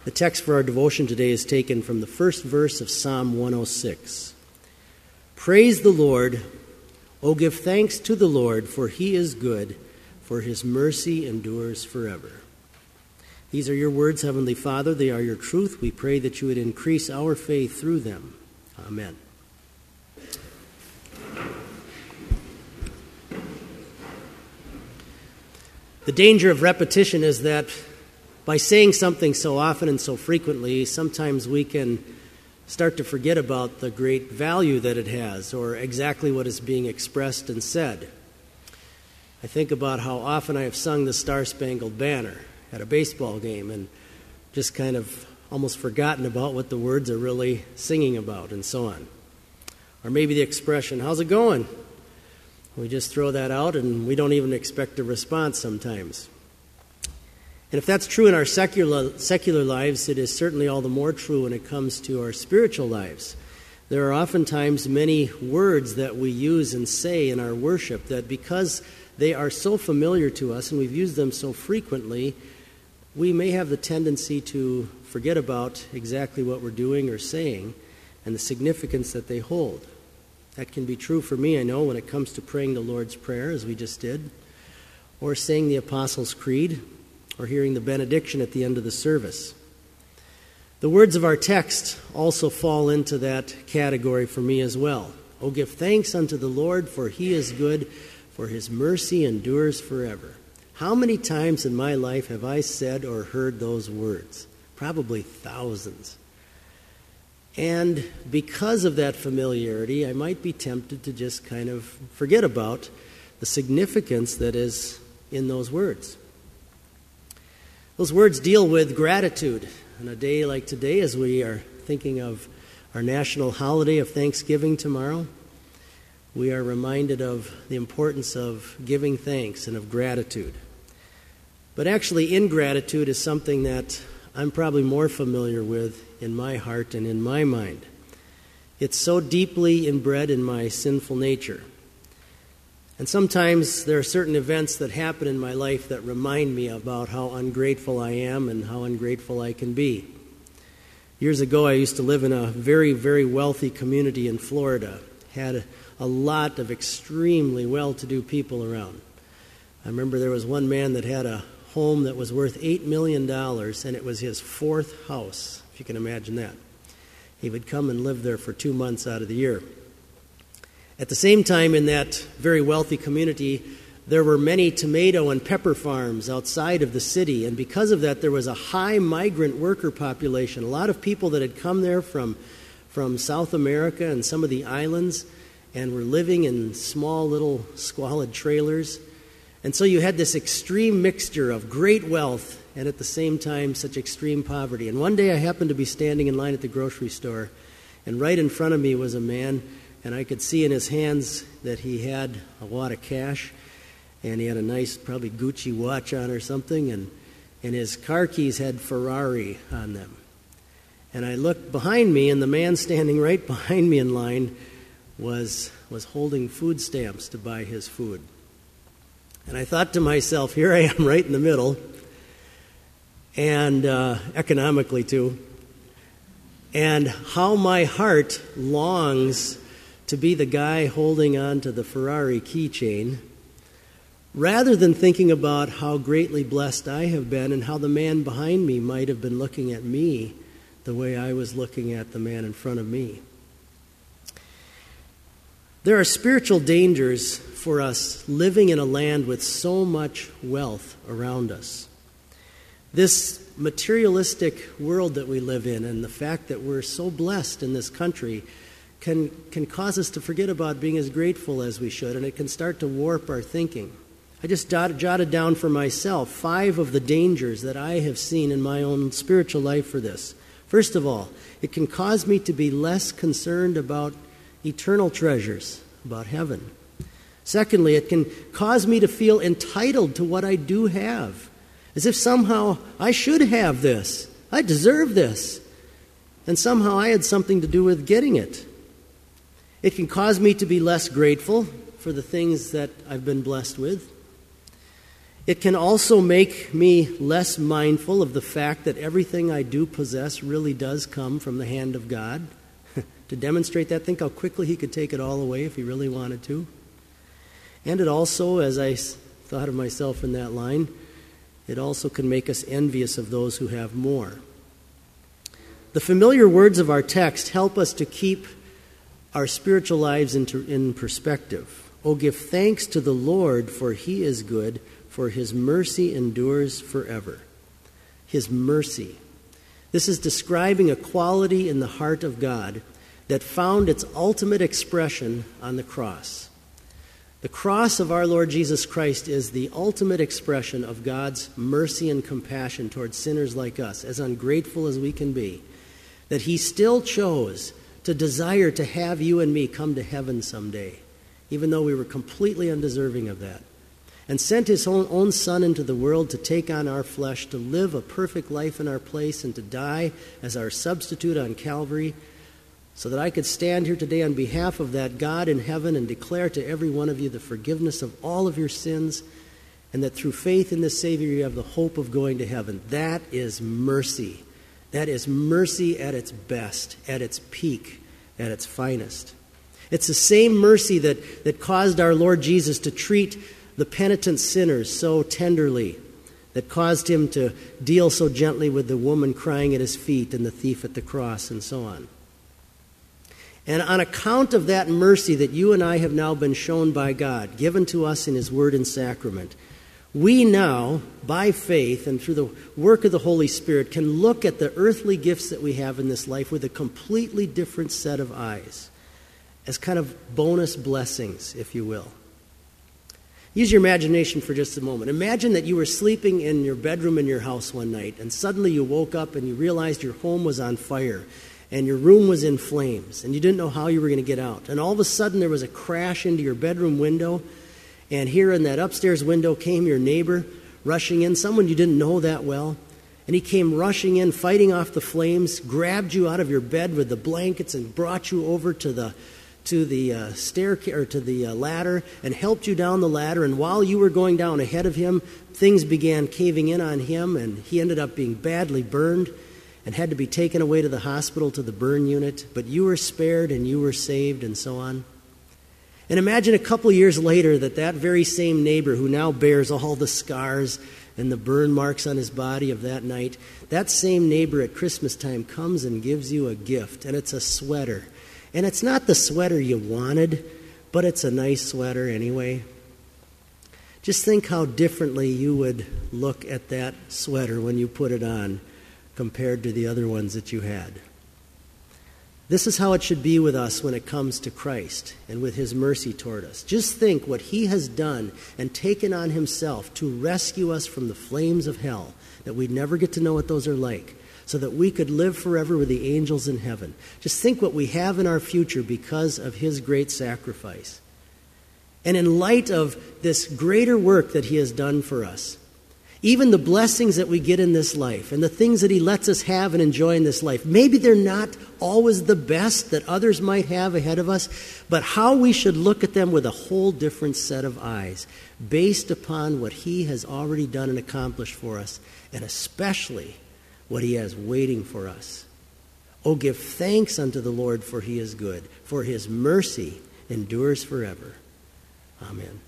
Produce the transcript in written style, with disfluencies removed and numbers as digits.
The text for our devotion today is taken from the first verse of Psalm 106. Praise the Lord, O give thanks to the Lord, for he is good, for his mercy endures forever. These are your words, Heavenly Father. They are your truth. We pray that you would increase our faith through them. Amen. The danger of repetition is that by saying something so often and so frequently, sometimes we can start to forget about the great value that it has or exactly what is being expressed and said. I think about how often I have sung the Star-Spangled Banner at a baseball game and just kind of almost forgotten about what the words are really singing about and so on. Or maybe the expression, "How's it going?" We just throw that out and we don't even expect a response sometimes. And if that's true in our secular lives, it is certainly all the more true when it comes to our spiritual lives. There are oftentimes many words that we use and say in our worship that because they are so familiar to us and we've used them so frequently, we may have the tendency to forget about exactly what we're doing or saying and the significance that they hold. That can be true for me, I know, when it comes to praying the Lord's Prayer, as we just did, or saying the Apostles' Creed, or hearing the benediction at the end of the service. The words of our text also fall into that category for me as well. Oh, give thanks unto the Lord, for he is good, for his mercy endures forever. How many times in my life have I said or heard those words? Probably thousands. And because of that familiarity, I might be tempted to just kind of forget about the significance that is in those words. Those words deal with gratitude. On a day like today, as we are thinking of our national holiday of Thanksgiving tomorrow, we are reminded of the importance of giving thanks and of gratitude. But actually, ingratitude is something that I'm probably more familiar with in my heart and in my mind. It's so deeply inbred in my sinful nature. And sometimes there are certain events that happen in my life that remind me about how ungrateful I am and how ungrateful I can be. Years ago, I used to live in a very, very wealthy community in Florida. Had a lot of extremely well-to-do people around. I remember there was one man that had a home that was worth $8 million, and it was his fourth house, if you can imagine that. He would come and live there for 2 months out of the year. At the same time, in that very wealthy community, there were many tomato and pepper farms outside of the city, and because of that, there was a high migrant worker population, a lot of people that had come there from South America and some of the islands and were living in small little squalid trailers. And so you had this extreme mixture of great wealth and at the same time such extreme poverty. And one day I happened to be standing in line at the grocery store, and right in front of me was a man, and I could see in his hands that he had a wad of cash, and he had a nice, probably Gucci watch on or something, and his car keys had Ferrari on them. And I looked behind me, and the man standing right behind me in line was holding food stamps to buy his food. And I thought to myself, here I am right in the middle, and economically too, and how my heart longs to be the guy holding on to the Ferrari keychain, rather than thinking about how greatly blessed I have been and how the man behind me might have been looking at me the way I was looking at the man in front of me. There are spiritual dangers for us living in a land with so much wealth around us. This materialistic world that we live in and the fact that we're so blessed in this country can cause us to forget about being as grateful as we should, and it can start to warp our thinking. I just jotted down for myself 5 of the dangers that I have seen in my own spiritual life for this. First of all, it can cause me to be less concerned about eternal treasures, about heaven. Secondly, it can cause me to feel entitled to what I do have, as if somehow I should have this, I deserve this, and somehow I had something to do with getting it. It can cause me to be less grateful for the things that I've been blessed with. It can also make me less mindful of the fact that everything I do possess really does come from the hand of God. To demonstrate that, think how quickly he could take it all away if he really wanted to. And it also, as I thought of myself in that line, it also can make us envious of those who have more. The familiar words of our text help us to keep our spiritual lives in perspective. Oh, give thanks to the Lord, for he is good, for his mercy endures forever. His mercy. This is describing a quality in the heart of God that found its ultimate expression on the cross. The cross of our Lord Jesus Christ is the ultimate expression of God's mercy and compassion towards sinners like us, as ungrateful as we can be, that he still chose to desire to have you and me come to heaven someday, even though we were completely undeserving of that, and sent his own Son into the world to take on our flesh, to live a perfect life in our place, and to die as our substitute on Calvary, so that I could stand here today on behalf of that God in heaven and declare to every one of you the forgiveness of all of your sins, and that through faith in this Savior you have the hope of going to heaven. That is mercy. That is mercy at its best, at its peak, at its finest. It's the same mercy that caused our Lord Jesus to treat the penitent sinners so tenderly, that caused him to deal so gently with the woman crying at his feet and the thief at the cross and so on. And on account of that mercy that you and I have now been shown by God, given to us in his word and sacrament, we now, by faith and through the work of the Holy Spirit, can look at the earthly gifts that we have in this life with a completely different set of eyes, as kind of bonus blessings, if you will. Use your imagination for just a moment. Imagine that you were sleeping in your bedroom in your house one night, and suddenly you woke up and you realized your home was on fire, and your room was in flames, and you didn't know how you were going to get out. And all of a sudden there was a crash into your bedroom window, and here in that upstairs window came your neighbor rushing in, someone you didn't know that well, and he came rushing in, fighting off the flames, grabbed you out of your bed with the blankets and brought you over to the staircase or to the ladder and helped you down the ladder. And while you were going down ahead of him, things began caving in on him, and he ended up being badly burned and had to be taken away to the hospital to the burn unit. But you were spared and you were saved, and so on. And imagine a couple years later that very same neighbor who now bears all the scars and the burn marks on his body of that night, that same neighbor at Christmas time comes and gives you a gift, and it's a sweater. And it's not the sweater you wanted, but it's a nice sweater anyway. Just think how differently you would look at that sweater when you put it on compared to the other ones that you had. This is how it should be with us when it comes to Christ and with his mercy toward us. Just think what he has done and taken on himself to rescue us from the flames of hell, that we'd never get to know what those are like, so that we could live forever with the angels in heaven. Just think what we have in our future because of his great sacrifice. And in light of this greater work that he has done for us, even the blessings that we get in this life and the things that he lets us have and enjoy in this life, maybe they're not always the best that others might have ahead of us, but how we should look at them with a whole different set of eyes based upon what he has already done and accomplished for us, and especially what he has waiting for us. Oh, give thanks unto the Lord, for he is good, for his mercy endures forever. Amen.